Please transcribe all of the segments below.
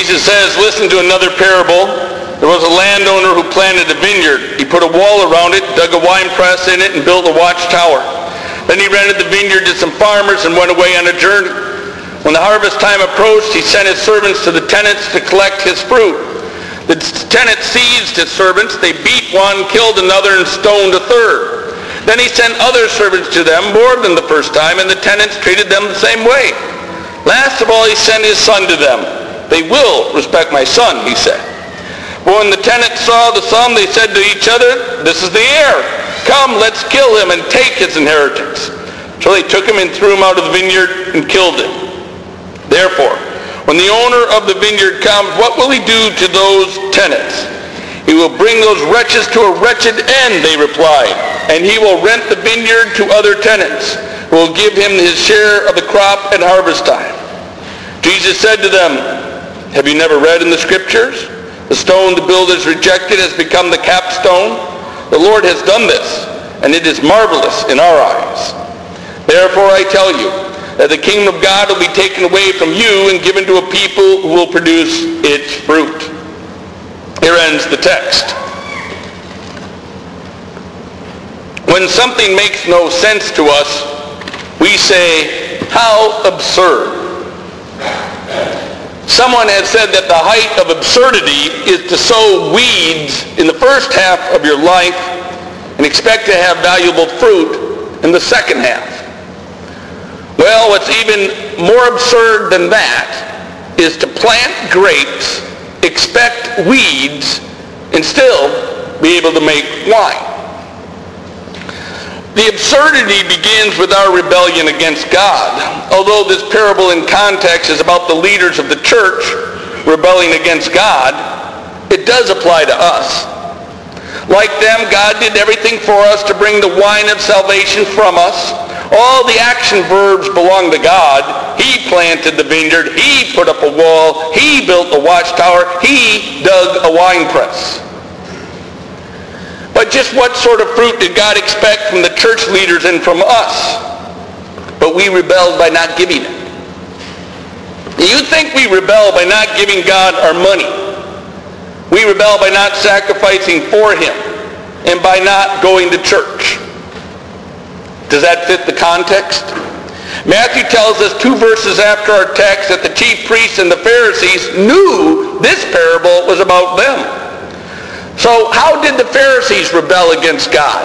Jesus says, listen to another parable. There was a landowner who planted a vineyard. He put a wall around it, dug a wine press in it, and built a watchtower. Then he rented the vineyard to some farmers and went away on a journey. When the harvest time approached, he sent his servants to the tenants to collect his fruit. The tenants seized his servants. They beat one, killed another, and stoned a third. Then he sent other servants to them, more than the first time, and the tenants treated them the same way. Last of all, he sent his son to them. They will respect my son, he said. But when the tenants saw the son, they said to each other, this is the heir. Come, let's kill him and take his inheritance. So they took him and threw him out of the vineyard and killed him. Therefore, when the owner of the vineyard comes, what will he do to those tenants? He will bring those wretches to a wretched end, they replied, and he will rent the vineyard to other tenants, who will give him his share of the crop at harvest time. Jesus said to them, have you never read in the Scriptures? The stone the builders rejected has become the capstone. The Lord has done this, and it is marvelous in our eyes. Therefore I tell you that the kingdom of God will be taken away from you and given to a people who will produce its fruit. Here ends the text. When something makes no sense to us, we say, how absurd. Someone has said that the height of absurdity is to sow weeds in the first half of your life and expect to have valuable fruit in the second half. Well, what's even more absurd than that is to plant grapes, expect weeds, and still be able to make wine. The absurdity begins with our rebellion against God. Although this parable in context is about the leaders of the church rebelling against God, it does apply to us. Like them, God did everything for us to bring the wine of salvation from us. All the action verbs belong to God. He planted the vineyard. He put up a wall. He built the watchtower. He dug a wine press. But just what sort of fruit did God expect from the church leaders and from us? But we rebelled by not giving it. You think we rebel by not giving God our money. We rebel by not sacrificing for him and by not going to church. Does that fit the context? Matthew tells us 2 verses after our text that the chief priests and the Pharisees knew this parable was about them. So how did the Pharisees rebel against God?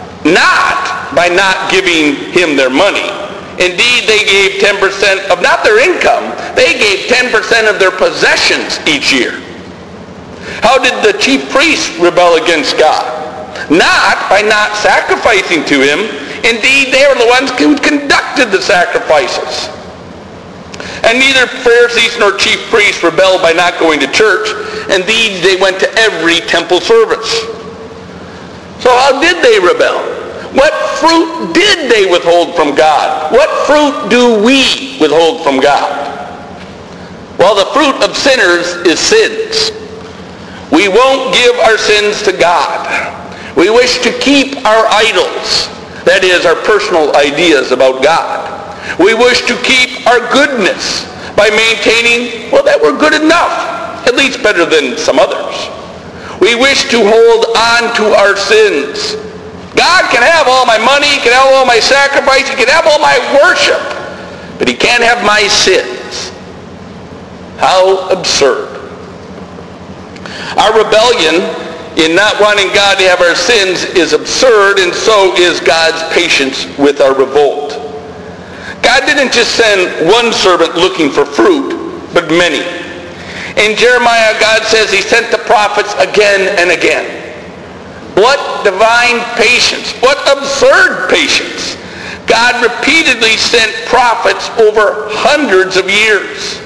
Not by not giving him their money. Indeed, they gave 10% of not their income, they gave 10% of their possessions each year. How did the chief priests rebel against God? Not by not sacrificing to him. Indeed, they were the ones who conducted the sacrifices. And neither Pharisees nor chief priests rebelled by not going to church. Indeed, they went to every temple service. So how did they rebel? What fruit did they withhold from God? What fruit do we withhold from God? Well, the fruit of sinners is sins. We won't give our sins to God. We wish to keep our idols, that is, our personal ideas about God. We wish to keep our goodness by maintaining, well, that we're good enough, at least better than some others. We wish to hold on to our sins. God can have all my money, he can have all my sacrifice, he can have all my worship, but he can't have my sins. How absurd. Our rebellion in not wanting God to have our sins is absurd, and so is God's patience with our revolt. God didn't just send one servant looking for fruit, but many. In Jeremiah, God says he sent the prophets again and again. What divine patience. What absurd patience. God repeatedly sent prophets over hundreds of years.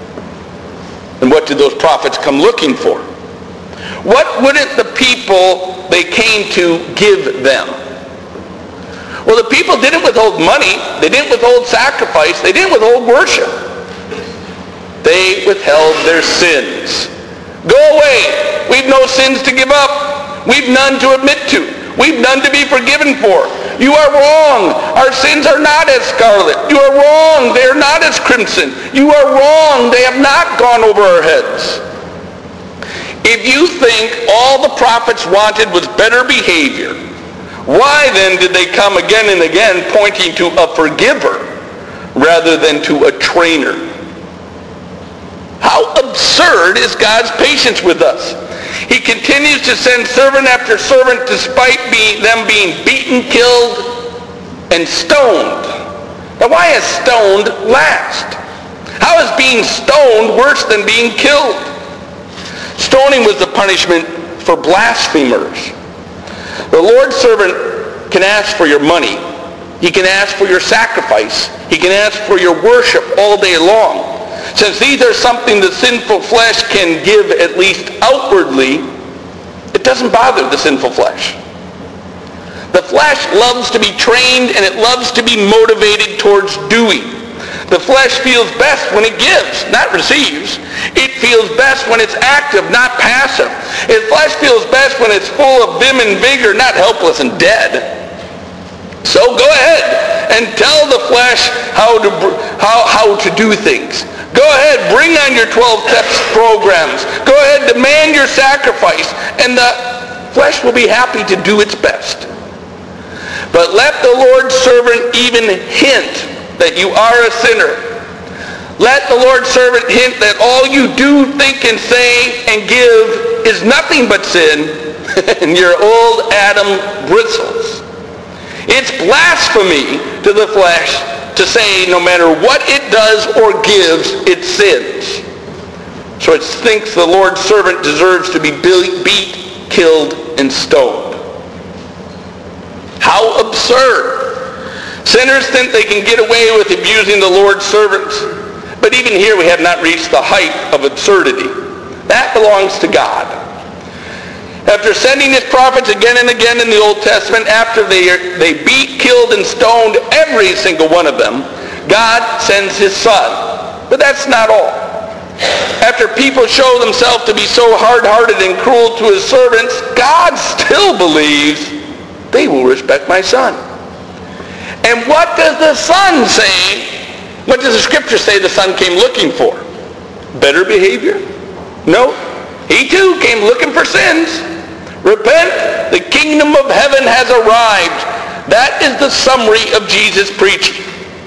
And what did those prophets come looking for? What wouldn't the people they came to give them? Well, the people didn't withhold money. They didn't withhold sacrifice. They didn't withhold worship. They withheld their sins. Go away. We've no sins to give up. We've none to admit to. We've none to be forgiven for. You are wrong. Our sins are not as scarlet. You are wrong. They are not as crimson. You are wrong. They have not gone over our heads. If you think all the prophets wanted was better behavior, why then did they come again and again pointing to a forgiver rather than to a trainer? How absurd is God's patience with us? He continues to send servant after servant despite them being beaten, killed, and stoned. Now why is stoned last? How is being stoned worse than being killed? Stoning was the punishment for blasphemers. The Lord's servant can ask for your money. He can ask for your sacrifice. He can ask for your worship all day long. Since these are something the sinful flesh can give at least outwardly, it doesn't bother the sinful flesh. The flesh loves to be trained and it loves to be motivated towards doing. The flesh feels best when it gives, not receives. It feels best when it's active, not passive. The flesh feels best when it's full of vim and vigor, not helpless and dead. So go ahead and tell the flesh how to do things. Go ahead, bring on your 12 steps programs. Go ahead, demand your sacrifice, and the flesh will be happy to do its best. But let the Lord's servant even hint that you are a sinner. Let the Lord's servant hint that all you do, think, and say and give is nothing but sin, and your old Adam bristles. It's blasphemy to the flesh to say no matter what it does or gives, it sins. So it thinks the Lord's servant deserves to be beat, killed, and stoned. How absurd. Sinners think they can get away with abusing the Lord's servants. But even here we have not reached the height of absurdity. That belongs to God. After sending his prophets again and again in the Old Testament, after they beat, killed, and stoned every single one of them, God sends his Son. But that's not all. After people show themselves to be so hard-hearted and cruel to his servants, God still believes they will respect my Son. And what does the Son say? What does the Scripture say the Son came looking for? Better behavior? No. He too came looking for sins. Repent, the kingdom of heaven has arrived. That is the summary of Jesus' preaching.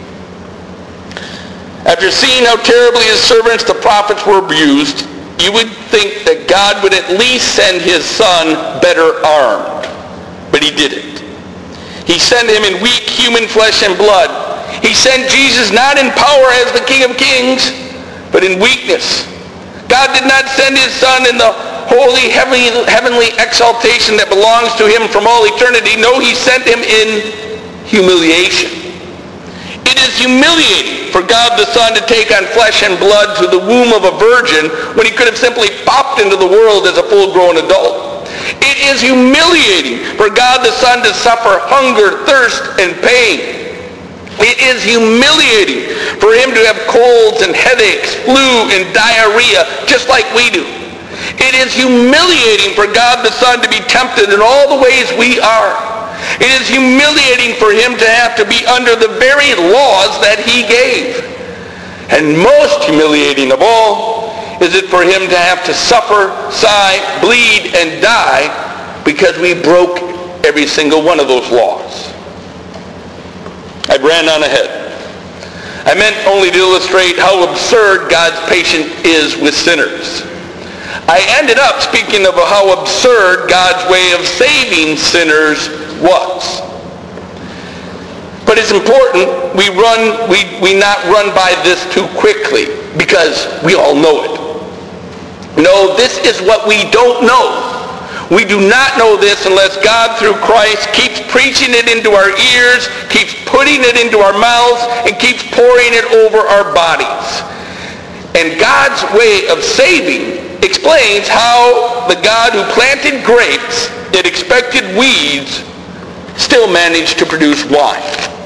After seeing how terribly his servants, the prophets, were abused, you would think that God would at least send his Son better armed. But he didn't. He sent him in weak human flesh and blood. He sent Jesus not in power as the King of Kings, but in weakness. God did not send his Son in the holy heavenly exaltation that belongs to him from all eternity. No, he sent him in humiliation. It is humiliating for God the Son to take on flesh and blood through the womb of a virgin when he could have simply popped into the world as a full-grown adult. It is humiliating for God the Son to suffer hunger, thirst, and pain. It is humiliating for him to have colds and headaches, flu, and diarrhea, just like we do. It is humiliating for God the Son to be tempted in all the ways we are. It is humiliating for him to have to be under the very laws that he gave. And most humiliating of all is it for him to have to suffer, sigh, bleed, and die because we broke every single one of those laws. I ran on ahead. I meant only to illustrate how absurd God's patience is with sinners. I ended up speaking of how absurd God's way of saving sinners was. But it's important we not run by this too quickly because we all know it. No, this is what we don't know. We do not know this unless God, through Christ, keeps preaching it into our ears, keeps putting it into our mouths, and keeps pouring it over our bodies. And God's way of saving explains how the God who planted grapes that expected weeds still managed to produce wine.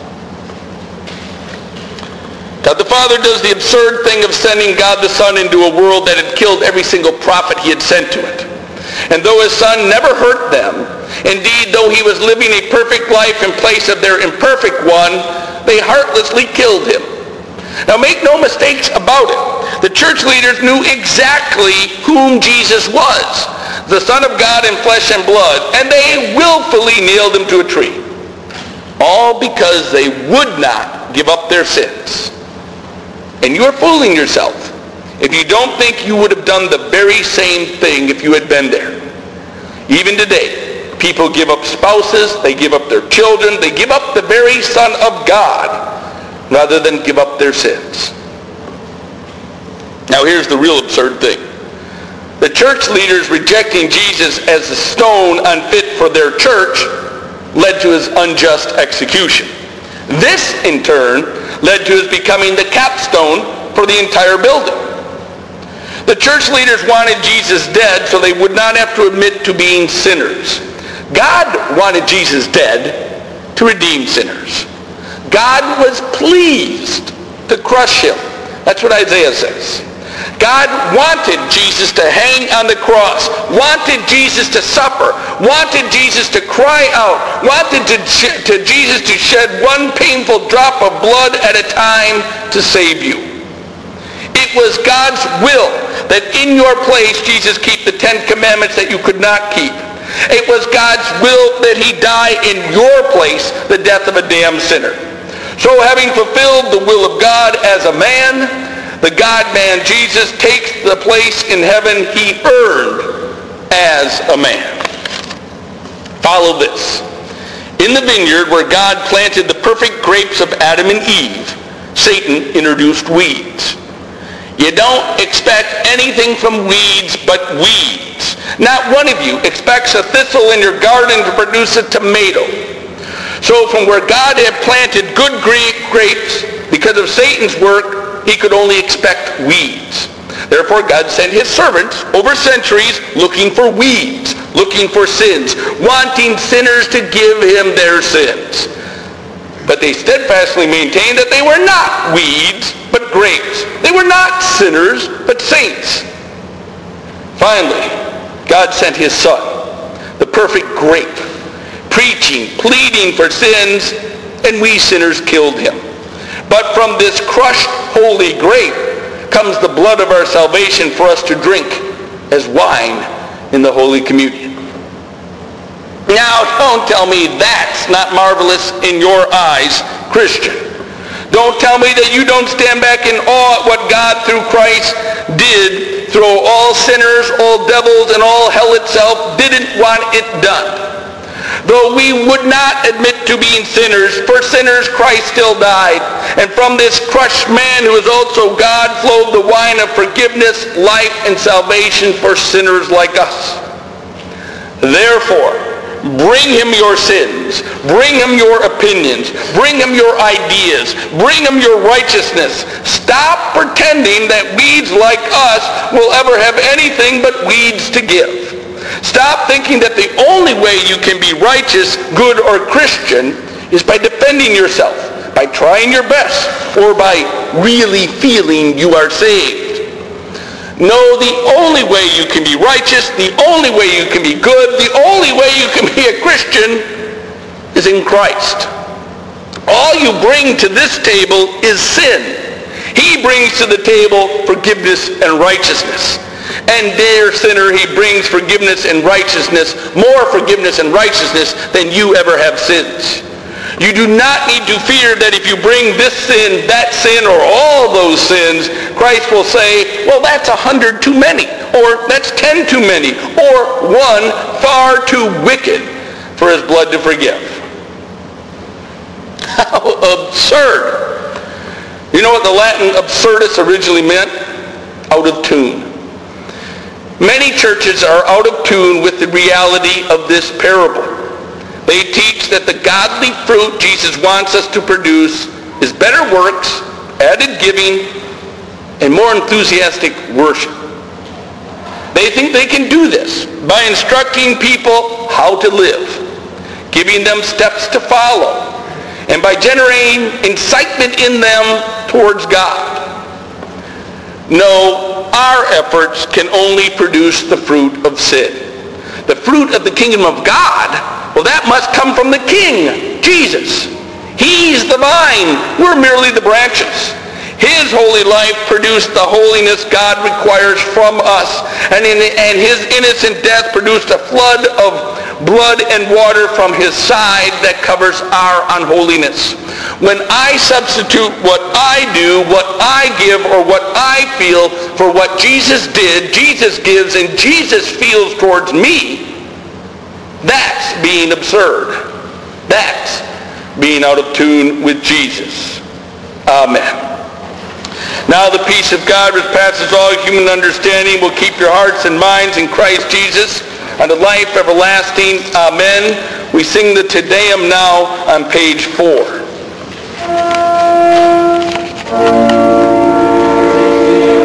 God the Father does the absurd thing of sending God the Son into a world that had killed every single prophet he had sent to it. And though his Son never hurt them, Indeed, though he was living a perfect life in place of their imperfect one, they heartlessly killed him. Now make no mistakes about it. The church leaders knew exactly whom Jesus was, the Son of God in flesh and blood, and they willfully nailed him to a tree. All because they would not give up their sins. And you're fooling yourself if you don't think you would have done the very same thing if you had been there. Even today, people give up spouses, they give up their children, they give up the very Son of God rather than give up their sins. Now here's the real absurd thing. The church leaders rejecting Jesus as the stone unfit for their church led to his unjust execution. This, in turn, led to his becoming the capstone for the entire building. The church leaders wanted Jesus dead so they would not have to admit to being sinners. God wanted Jesus dead to redeem sinners. God was pleased to crush him. That's what Isaiah says. God wanted Jesus to hang on the cross, wanted Jesus to suffer, wanted Jesus to cry out, wanted Jesus to shed one painful drop of blood at a time to save you. It was God's will that in your place Jesus keep the 10 commandments that you could not keep. It was God's will that he die in your place the death of a damned sinner. So having fulfilled the will of God as a man, the God-man Jesus takes the place in heaven he earned as a man. Follow this. In the vineyard where God planted the perfect grapes of Adam and Eve, Satan introduced weeds. You don't expect anything from weeds but weeds. Not one of you expects a thistle in your garden to produce a tomato. So from where God had planted good grapes, because of Satan's work, he could only expect weeds. Therefore, God sent his servants over centuries looking for weeds, looking for sins, wanting sinners to give him their sins. But they steadfastly maintained that they were not weeds, but grapes. They were not sinners, but saints. Finally, God sent his Son, the perfect grape, preaching, pleading for sins, and we sinners killed him. But from this crushed holy grape comes the blood of our salvation for us to drink as wine in the Holy Communion. Now, don't tell me that's not marvelous in your eyes, Christian. Don't tell me that you don't stand back in awe at what God through Christ did, though all sinners, all devils, and all hell itself didn't want it done. Though we would not admit to being sinners, for sinners Christ still died. And from this crushed man who is also God flowed the wine of forgiveness, life, and salvation for sinners like us. Therefore, bring him your sins, bring him your opinions, bring him your ideas, bring him your righteousness. Stop pretending that weeds like us will ever have anything but weeds to give. Stop thinking that the only way you can be righteous, good, or Christian is by defending yourself, by trying your best, or by really feeling you are saved. No, the only way you can be righteous, the only way you can be good, the only way you can be a Christian is in Christ. All you bring to this table is sin. He brings to the table forgiveness and righteousness. And dear sinner, he brings forgiveness and righteousness, more forgiveness and righteousness than you ever have sins. You do not need to fear that if you bring this sin, that sin, or all those sins, Christ will say, well, that's 100 too many, or that's 10 too many, or one far too wicked for his blood to forgive. How absurd. You know what the Latin absurdus originally meant? Out of tune. Many churches are out of tune with the reality of this parable. They teach that the godly fruit Jesus wants us to produce is better works, added giving, and more enthusiastic worship. They think they can do this by instructing people how to live, giving them steps to follow, and by generating incitement in them towards God. No, our efforts can only produce the fruit of sin. The fruit of the kingdom of God, well, that must come from the King, Jesus. He's the vine. We're merely the branches. His holy life produced the holiness God requires from us. And his innocent death produced a flood of blood and water from his side that covers our unholiness. When I substitute what I do, what I give, or what I feel for what Jesus did, Jesus gives, and Jesus feels towards me, that's being absurd. That's being out of tune with Jesus. Amen. Now the peace of God, which passes all human understanding, will keep your hearts and minds in Christ Jesus unto life everlasting. Amen. We sing the Te Deum now on page 4.